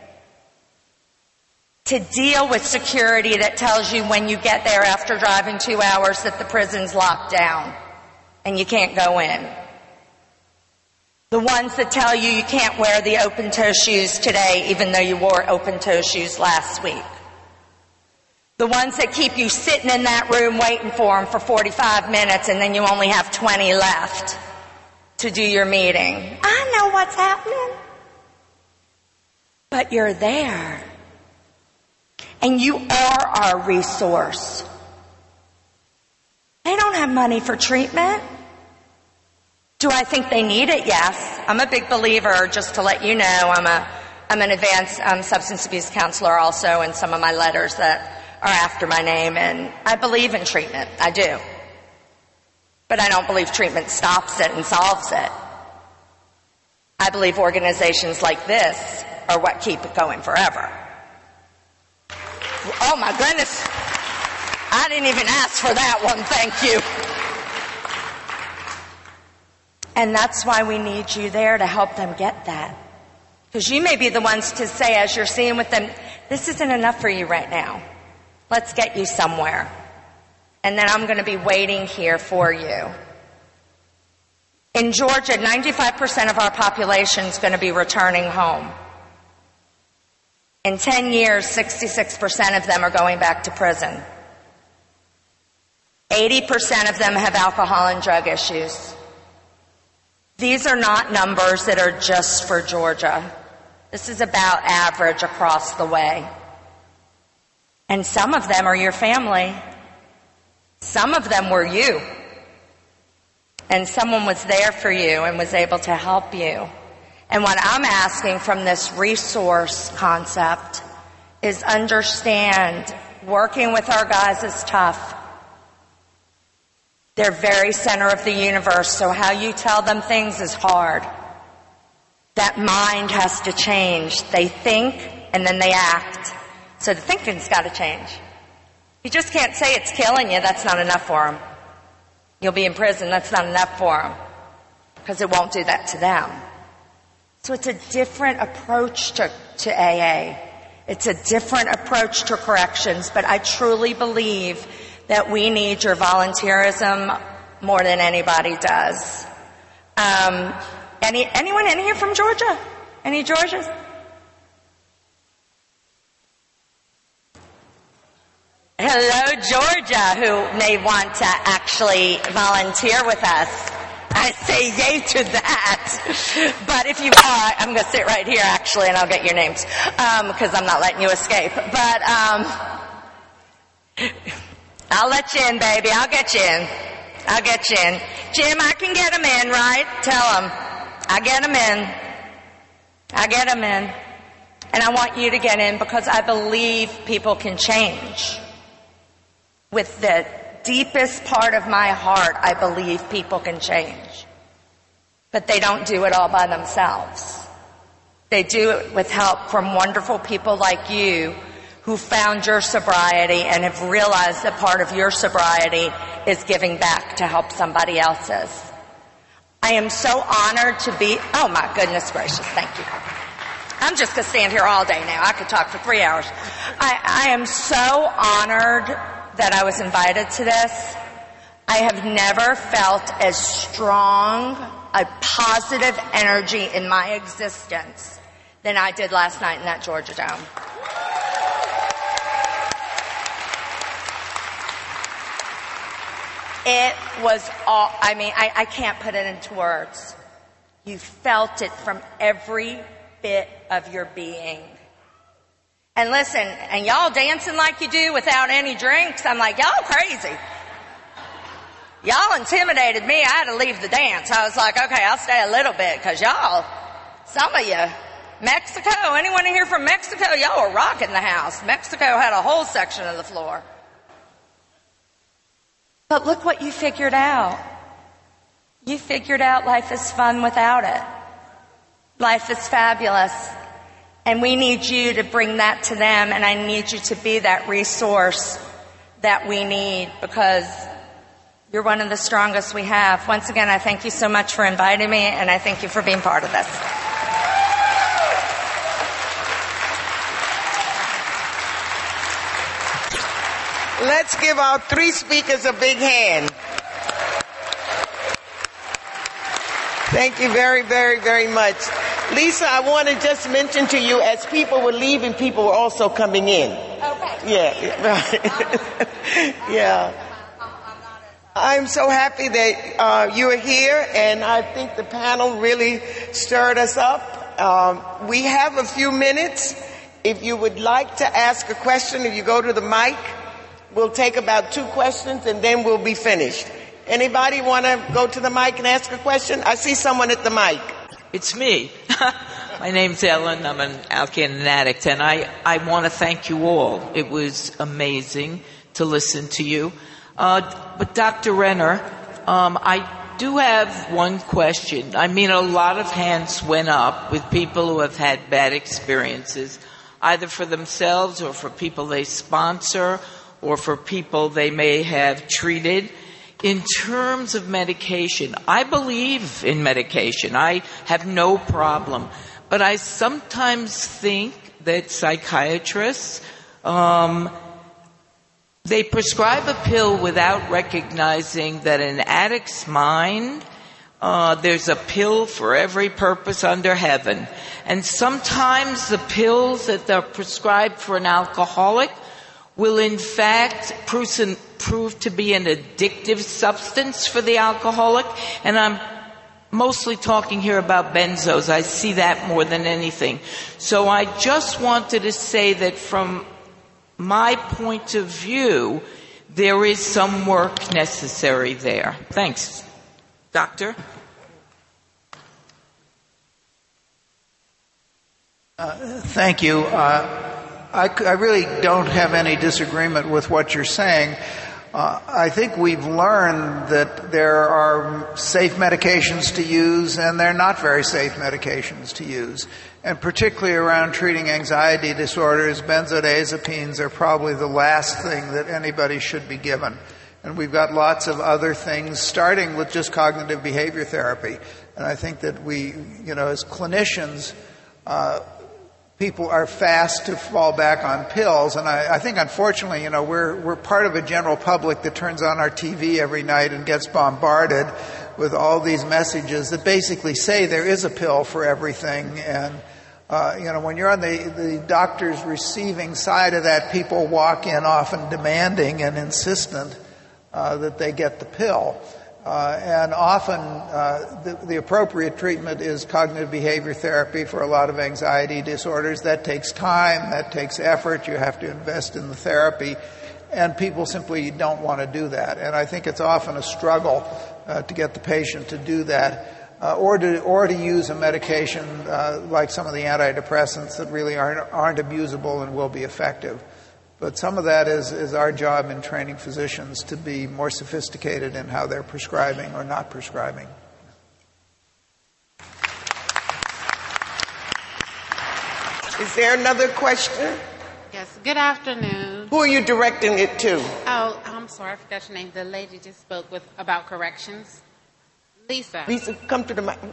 To deal with security that tells you when you get there after driving two hours that the prison's locked down and you can't go in. The ones that tell you you can't wear the open-toe shoes today even though you wore open-toe shoes last week. The ones that keep you sitting in that room waiting for them for forty-five minutes and then you only have twenty left to do your meeting. I know what's happening. But you're there. And you are our resource. They don't have money for treatment. Do I think they need it? Yes. I'm a big believer, just to let you know. I'm a, I'm an advanced um, substance abuse counselor also in some of my letters that are after my name, and I believe in treatment. I do. But I don't believe treatment stops it and solves it. I believe organizations like this are what keep it going forever. Oh my goodness. I didn't even ask for that one. Thank you. And that's why we need you there to help them get that. Because you may be the ones to say, as you're seeing with them, this isn't enough for you right now. Let's get you somewhere. And then I'm going to be waiting here for you. In Georgia, ninety-five percent of our population is going to be returning home. In ten years, sixty-six percent of them are going back to prison. eighty percent of them have alcohol and drug issues. These are not numbers that are just for Georgia. This is about average across the way. And some of them are your family. Some of them were you. And someone was there for you and was able to help you. And what I'm asking from this resource concept is understand working with our guys is tough. They're very center of the universe, so how you tell them things is hard. That mind has to change. They think and then they act. So the thinking's got to change. You just can't say it's killing you. That's not enough for them. You'll be in prison. That's not enough for them. Because it won't do that to them. So it's a different approach to, to A A. It's a different approach to corrections. But I truly believe that we need your volunteerism more than anybody does. Um, any anyone in here from Georgia? Any Georgians? Hello, Georgia, who may want to actually volunteer with us. I say yay to that. But if you, uh, I'm going to sit right here actually, and I'll get your names because um, I'm not letting you escape. But um, I'll let you in, baby. I'll get you in. I'll get you in. Jim, I can get them in, right? Tell them. I get them in. I get them in. And I want you to get in because I believe people can change. With the deepest part of my heart, I believe people can change. But they don't do it all by themselves. They do it with help from wonderful people like you who found your sobriety and have realized that part of your sobriety is giving back to help somebody else's. I am so honored to be, oh my goodness gracious, thank you. I'm just going to stand here all day now. I could talk for three hours. I, I am so honored that I was invited to this. I have never felt as strong a positive energy in my existence than I did last night in that Georgia Dome. It was all, I mean, I, I can't put it into words. You felt it from every bit of your being. And listen, and y'all dancing like you do without any drinks, I'm like, y'all crazy. Y'all intimidated me. I had to leave the dance. I was like, okay, I'll stay a little bit because y'all, some of you, Mexico, anyone in here from Mexico? Y'all were rocking the house. Mexico had a whole section of the floor. But look what you figured out. You figured out life is fun without it. Life is fabulous. And we need you to bring that to them, and I need you to be that resource that we need because you're one of the strongest we have. Once again, I thank you so much for inviting me, and I thank you for being part of this. Let's give our three speakers a big hand. Thank you very, very, very much. Lisa, I want to just mention to you, as people were leaving, people were also coming in. Okay. Yeah, right. Yeah. I'm so happy that uh, you are here, and I think the panel really stirred us up. Um, we have a few minutes, If you would like to ask a question, if you go to the mic, we'll take about two questions and then we'll be finished. Anybody want to go to the mic and ask a question? I see someone at the mic. It's me. My name's Ellen. I'm an Alcan addict, and I, I want to thank you all. It was amazing to listen to you. Uh, but Doctor Renner, um, I do have one question. I mean, a lot of hands went up with people who have had bad experiences, either for themselves or for people they sponsor or for people they may have treated. In terms of medication, I believe in medication. I have no problem. But I sometimes think that psychiatrists, um, they prescribe a pill without recognizing that in an addict's mind, uh, there's a pill for every purpose under heaven. And sometimes the pills that are prescribed for an alcoholic will in fact prove, prove to be an addictive substance for the alcoholic. And I'm mostly talking here about benzos. I see that more than anything. So I just wanted to say that from my point of view, there is some work necessary there. Thanks. Doctor? Uh, thank you. Uh, I, I really don't have any disagreement with what you're saying. Uh, I think we've learned that there are safe medications to use and they're not very safe medications to use. And particularly around treating anxiety disorders, benzodiazepines are probably the last thing that anybody should be given. And we've got lots of other things, starting with just cognitive behavior therapy. And I think that we, you know, as clinicians, uh, people are fast to fall back on pills, and I, I think, unfortunately, you know, we're we're part of a general public that turns on our T V every night and gets bombarded with all these messages that basically say there is a pill for everything. And uh, you know, when you're on the the doctor's receiving side of that, people walk in often demanding and insistent uh, that they get the pill. Uh, and often uh, the, the appropriate treatment is cognitive behavior therapy for a lot of anxiety disorders. That takes time, that takes effort, you have to invest in the therapy, and people simply don't want to do that. And I think it's often a struggle uh, to get the patient to do that, uh, or to or to use a medication uh, like some of the antidepressants that really aren't, aren't abusable and will be effective. But some of that is, is our job in training physicians to be more sophisticated in how they're prescribing or not prescribing. Is there another question? Yes. Good afternoon. Who are you directing it to? Oh, I'm sorry, I forgot your name. The lady just spoke with about corrections. Lisa. Lisa, come to the mic.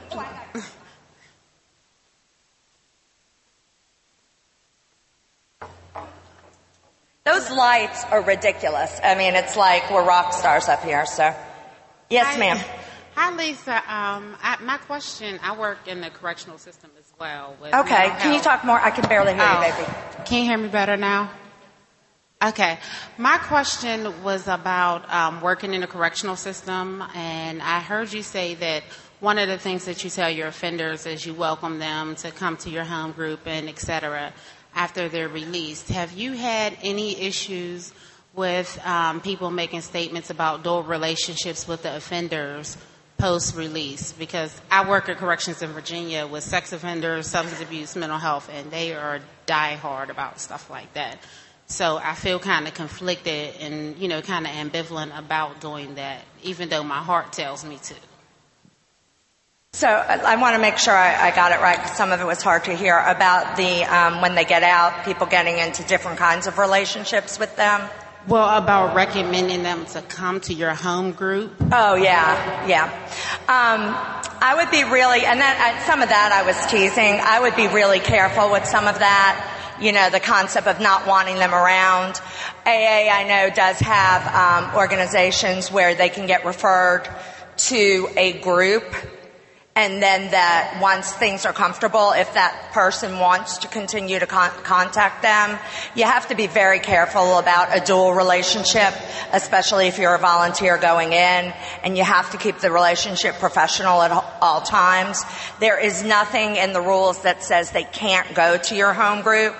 Those lights are ridiculous. I mean, it's like we're rock stars up here, so. Yes, Hi, ma'am. Hi, Lisa. Um, I, my question, I work in the correctional system as well. With Okay, can you talk more? I can barely hear oh, you, baby. Can you hear me better now? Okay. My question was about um, working in the correctional system, and I heard you say that one of the things that you tell your offenders is you welcome them to come to your home group and et cetera after they're released. Have you had any issues with um, people making statements about dual relationships with the offenders post-release? Because I work at corrections in Virginia with sex offenders, substance abuse, mental health, and they are die-hard about stuff like that. So I feel kind of conflicted and, you know, kind of ambivalent about doing that, even though my heart tells me to. So I, I want to make sure I, I got it right, because some of it was hard to hear, about the um, when they get out, people getting into different kinds of relationships with them. Well, about recommending them to come to your home group. Oh, yeah, yeah. Um, I would be really, and that, some of that I was teasing, I would be really careful with some of that. You know, the concept of not wanting them around. A A, I know, does have um, organizations where they can get referred to a group, and then that once things are comfortable, if that person wants to continue to con- contact them, you have to be very careful about a dual relationship, especially if you're a volunteer going in, and you have to keep the relationship professional at all times. There is nothing in the rules that says they can't go to your home group.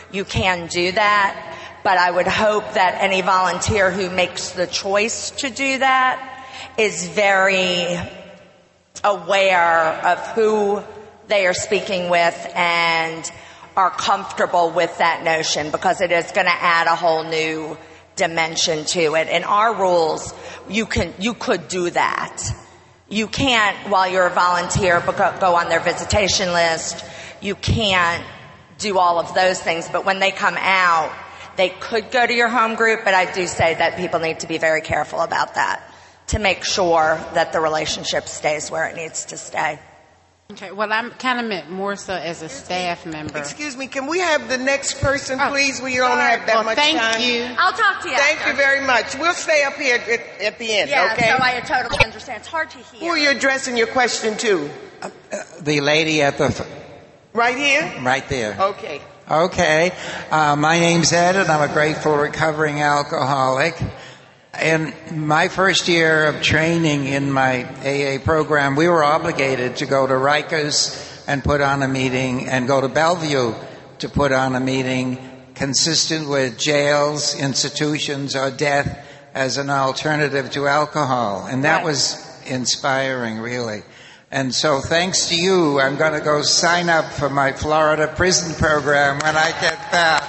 you can do that. But I would hope that any volunteer who makes the choice to do that is very aware of who they are speaking with and are comfortable with that notion, because it is going to add a whole new dimension to it. In our rules, you can, you could do that. You can't, while you're a volunteer, go on their visitation list. You can't do all of those things. But when they come out, they could go to your home group. But I do say that people need to be very careful about that to make sure that the relationship stays where it needs to stay. Okay, well, I'm kind of meant more so as a staff member. Excuse me, can we have the next person, Oh, please? We don't have that well, much thank time. you. I'll talk to you Thank after. you very much. We'll stay up here at, at the end, Yeah, okay? so I totally understand. It's hard to hear. Who are you addressing your question to? The lady at the f- Right here? right there. Okay. Okay. Uh, my name's Ed, and I'm a grateful recovering alcoholic. In my first year of training in my A A program, we were obligated to go to Rikers and put on a meeting, and go to Bellevue to put on a meeting consistent with jails, institutions, or death as an alternative to alcohol. And that Right. was inspiring, really. And so thanks to you, I'm going to go sign up for my Florida prison program when I get back.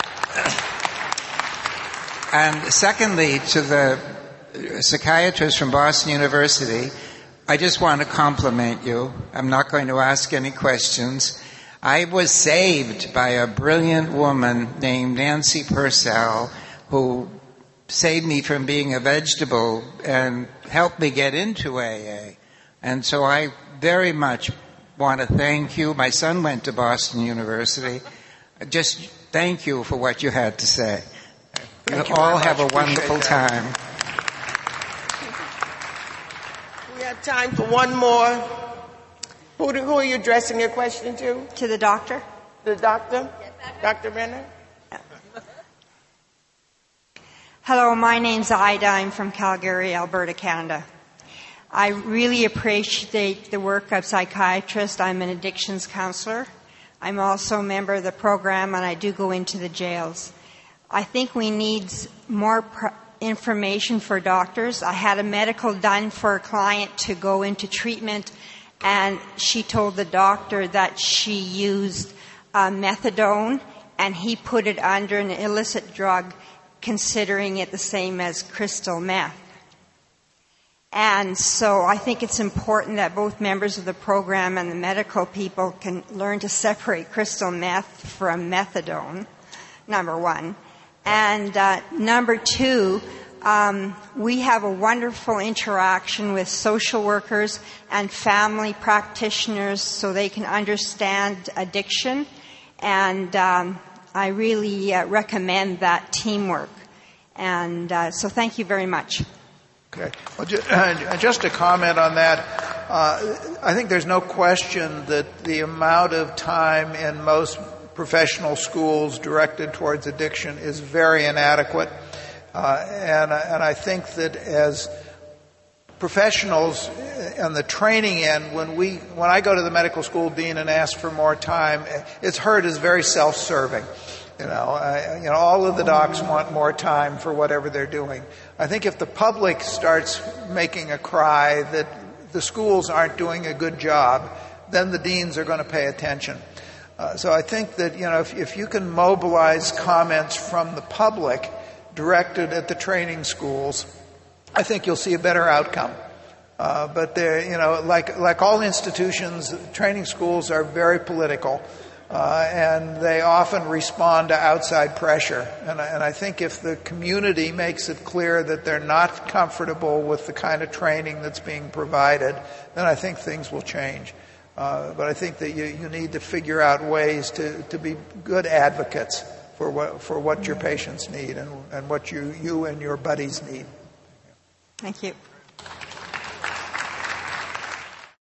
And secondly, to the psychiatrist from Boston University, I just want to compliment you. I'm not going to ask any questions. I was saved by a brilliant woman named Nancy Purcell, who saved me from being a vegetable and helped me get into A A. And so I very much want to thank you. My son went to Boston University. Just thank you for what you had to say. Thank You you all very have a much. wonderful Appreciate that. time. We have time for one more. Who, do, who are you addressing your question to? To the doctor? The doctor? Doctor Renner? Hello, my name's Ida. I'm from Calgary, Alberta, Canada. I really appreciate the work of psychiatrists. I'm an addictions counselor. I'm also a member of the program, and I do go into the jails. I think we need more pr- information for doctors. I had a medical done for a client to go into treatment, and she told the doctor that she used uh, methadone, and he put it under an illicit drug, considering it the same as crystal meth. And so I think it's important that both members of the program and the medical people can learn to separate crystal meth from methadone, number one. And uh, number two, um, we have a wonderful interaction with social workers and family practitioners so they can understand addiction. And um, I really uh, recommend that teamwork. And uh, so thank you very much. Okay. Well, ju- uh, just to comment on that, uh, I think there's no question that the amount of time in most professional schools directed towards addiction is very inadequate. Uh, and, and I think that as professionals on the training end, when we, when I go to the medical school dean and ask for more time, it's heard as very self-serving. You know, I, you know, all of the docs want more time for whatever they're doing. I think if the public starts making a cry that the schools aren't doing a good job, then the deans are going to pay attention. Uh, so I think that, you know, if, if you can mobilize comments from the public directed at the training schools, I think you'll see a better outcome. Uh, but they're, you know, like like all institutions, training schools are very political, uh, and they often respond to outside pressure. And, and I think if the community makes it clear that they're not comfortable with the kind of training that's being provided, then I think things will change. Uh, but I think that you, you need to figure out ways to, to be good advocates for what for what your patients need and, and what you you and your buddies need. Thank you.